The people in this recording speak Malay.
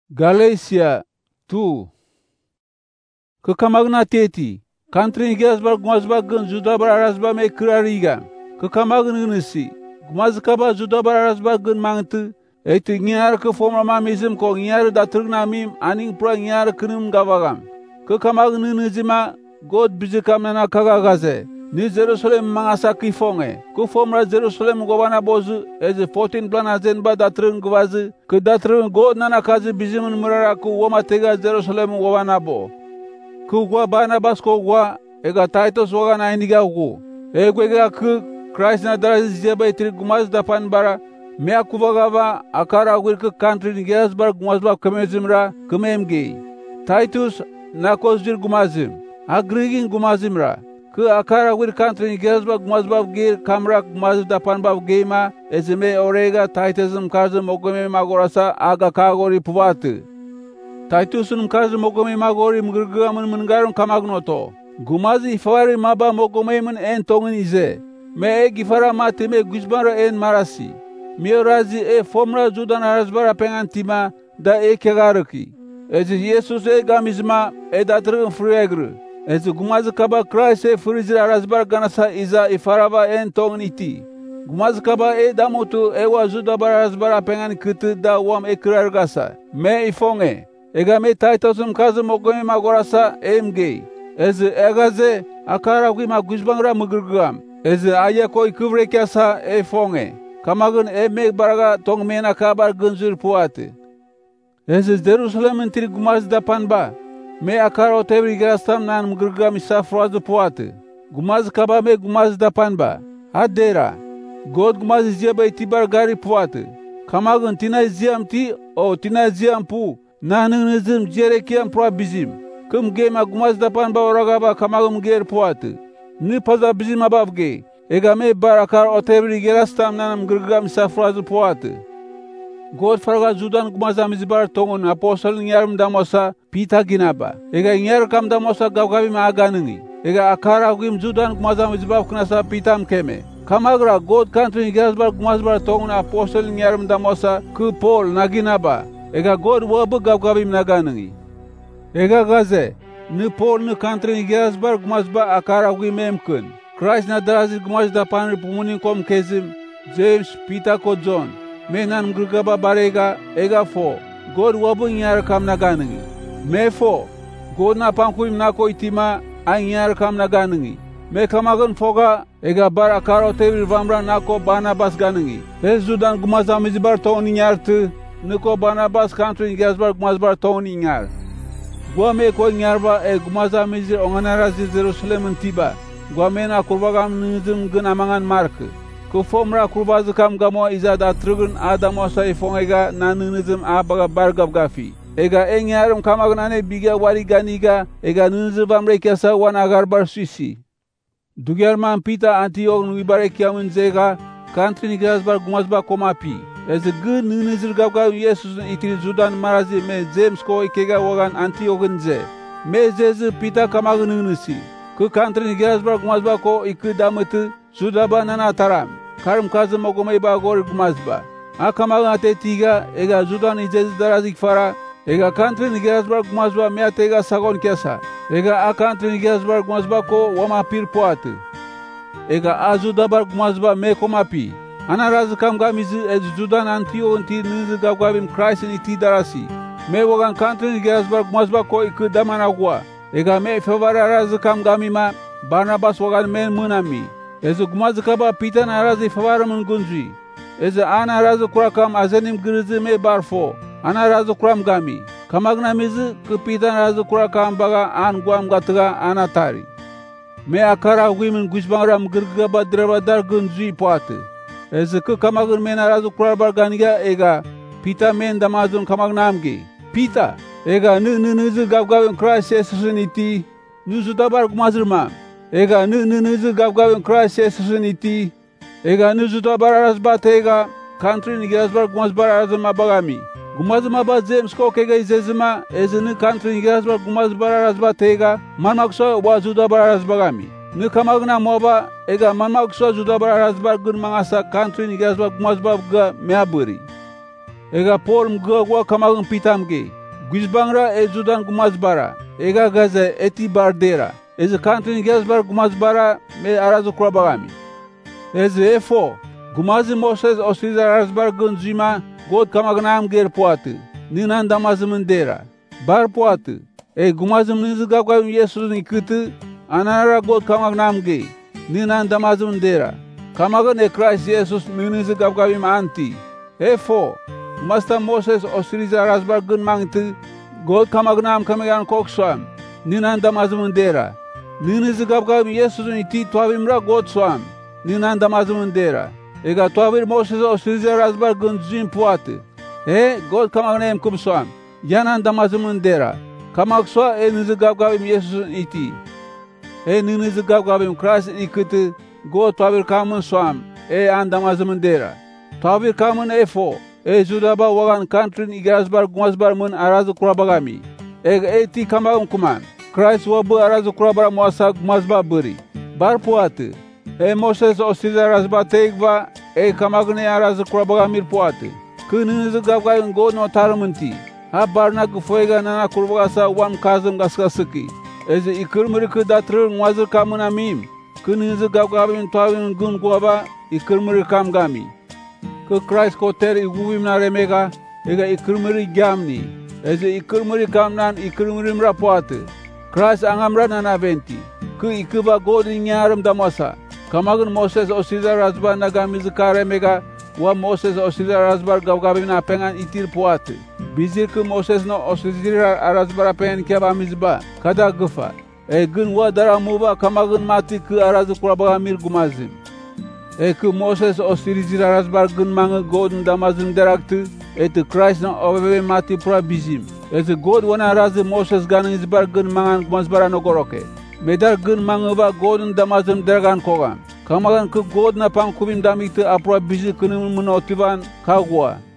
Galatia 2. Kekamagna teti, country gasbar gumazba gun judabar arasba me kirariga. Kekamagna nisi, gumazkaba judabar arasba gun mangtu, eti nyar ke forma mamizim ko nyar datrugna mim aning pra nyar kunum gavagam. Kekamagna nizima God bizikam na kagagaze. Ni Jerusalem mangasa kifonge. Ku formra Jerusalem govana bozu eze 14 plana zenba datrung gwazi. Ke datrung God nana kazi bizimun murara ku womatega Jerusalem govana bo. Ku gwa Barnabas ko gwa ega Titus wagana indiga ku. Egwega ku Christ na darazi zeba itri gumaz dapan bara. Mea kuvagava akara wirke country ngeasbar gumazba kemezimra kememge. Titus na kozdir gumazim. Agrigin gumazimra. Ke akara wir country ngeasba gumazba gir kamra gumaz dapan bav gema ezime orega Titusum kazum ogome magorasa aga kagori puvatu. Titusum kazum ogome magori mgrgamun mungarum kamagnoto. Gumazi ifari maba mogome mun en tongin ize. Me gifara matime guzbara en marasi. Miorazi fomra judan arasbara pengantima da kegaraki. Ezi Jesus gamizma datrun fruegru. Ezi gumaz kaba Christ furizir arasbar ganasa iza ifarava en tongniti. Gumaz kaba damotu wa judabar arasbara pengan kutu da wam kirargasa. Me ifonge. Ega me Titusum kazum ogome magorasa emge. Ezi egaze akara gwima guzbangra mugurgam. Ezi ayako ikuvrekyasa fonge. Kamagun me baraga tongmena kabar gunzur puate. Ezi Jerusalem intri gumaz dapan ba. Me akaro tebri grastam nan mugurgam isafroaz puate. Gumaz kaba me gumaz dapan ba. Adera. God gumaz ziaba itibar gari puate. Kamagun tina ziam ti o tina ziam pu. Nanunizim jerekiam pro bizim. Kum gema gumaz dapan ba oragaba kamagum ger puate. Ni paza bizim abavge. Egame barakar otebri gerastam nanam gurgam safraz puate. God farga judan gumazam zibar tongon apostol nyarum damosa pita ginaba. Ega nyar kam damosa gavgabi maganini. Ega akara gum judan gumazam zibar knasa pitam keme. Kamagra God country gerasbar gumazbar tongon apostol nyarum damosa ku Paul naginaba. Ega God wabu gavgabi naganini. Ega gaze ni Paul ni country gerasbar gumazba akara gum memkun. Christ na darazi gumaz dapan pumunin kom kezim James Peter ko John menan mgrgaba barega ega fo God wabu nyar kam nagangi me fo God na pankuim na ko itima anyar kam nagangi me kamagun foga ega bar akaro tevir vamra na ko Barnabas gangi ezudan gumaz amizbar toni nyartu niko Barnabas country gasbar gumaz bar toni nyar gwa me ko nyarba gumaz amizir onganarazi Jerusalem tiba Gwamena kurvagam nizim gun amangan mark. Kufomra kurvazukam gamo izada trugun adamo saifongega nanunizim abaga bargab gafi. Ega enyarum kamagnane biga wari ganiga ega nunzibam rekiasa wanagar bar suisi. Dugerman pita Antioch nuibarekiamun zega country nigrasbar gumazba komapi. Ez gun nunizir gabga Yesus itil judan marazi me James ko ikega wagan Antioch ze. Me zez pita kamagnunusi. Ku country nigrasbar gumazba ko ikı damıtı sudaba nana taram. Karım kazı mogomay ba gor gumazba. Akamagan te tiga ega judan izez darazik fara. Ega country nigrasbar gumazba mea tega sagon kesa. Ega country nigrasbar gumazba ko wama pir poatı. Ega azudabar gumazba me komapi. Ana razı kam gamizi ez judan Antioch inti nizi gabgabim Christ iti darasi. Me wagan country nigrasbar gumazba ko ikı damanagwa. Ega me fevara razı kam gamima Barnabas wagan men munami. Eze gumazı kaba pitan arazi fevara mun gunzi. Eze ana razı kurakam azenim gırızı me barfo. Ana razı kuram gami. Kamagnamizi ke pitan razı kurakam baga an guam gatıga anatari. Me akara guimin guzbangram gırgaba drabadar gunzi poatı. Eze ke kamagın men razı kurabar ganiga ega. Pita men damazun kamagnamgi. Pita. Ega nızı gavgavın Christ Jesus'un iti. Nızı dabar gumazırma. Ega nızı gavgavın Christ Jesus'un iti. Ega nızı dabar arazbat ega. Country nigrasbar gumazbar arazma bagami. Gumazma ba James ko kega izezma. Ezini country nigrasbar gumazbar arazbat ega. Manmakso wa zudabar arazbagami. Ni kamagna moba ega manmakso zudabar arazbar gun mangasa country nigrasbar gumazbar ga meaburi. Ega Paul mga gua kamagang pitamge. Guizbangra e Judan gumazbara. Ega gaze eti bardera. Eze country nigazbar gumazbara me arazu kurabagami. Eze efo. Gumazi Moses osriza arazbar gunzima God kamagnam ger poatı. Ninan damazımındera. Bar poatı. Gumazım nizi gavgavim Yesus'un ikıtı. Anara God kamagnam ge. Ninan damazımındera. Kamagın Christ Jesus ninizi gavgavim anti. Efo. Masta Moses osriza arazbar gun mangtı. God kamagnam kamagan koksuam. Ninan damazımındera. Ninizi gavgavim Yesus'un iti tuavimra God suam. Ninan damazımındera. Ega tuavir Moses osriza arazbar gun zim poatı. God kamagnem kumsuam. Yanan damazımındera. Kamaksua nizi gavgavim Yesus'un iti. Ninizi gavgavim Christ'in ikıtı. God tuavir kamın suam. An damazımındera. Tuavir kamın efo. Judaba wagan country igrazbar gumazbar mın arazı kurabagami. Eti kamagım kuman. Christ wabu arazı kurabara muasa gumazba buri. Bar puatı. Moses osriza arazba teigva. Kamagne arazı kurabagamir puatı. Kınınızı gavgavim God no tarımınti. Ha barna gıfoyga nana kurbagasa wan kazım gaskasıki. İkırmırıkı datırır muazır kamına miyim. Kınınızı gavgavim tuavim gün guaba ikırmırı kamgami. Christ koter iguvim na remega. İkırmırı gamni. İkırmırı kamnan ikırmırım rapuatı. Christ angamra nana venti. İkıba God inyarım damasa. Kamagın Moses osriza razba nagamizi karemega. Wa Moses osriza arazbar gavgavim na pengan itir puatı. Bizir ki Moses no osriza arazbar pengan kebamizba. Kada gıfa. Gün wa daramuba kamagın mati ki arazı kurabagamir gumazim. Ki Moses osriza arazbar gün mangı God'un damazın deraktı. Christ no oveve mati pura bizim. God wana arazı Moses ganın izbar gün mangan gumazbara no goroke. Medar gün mangı ba God'un damazın deragan kogam. Kamagan ke God na pang kubim damite apra bizi kene menotivan kagwa.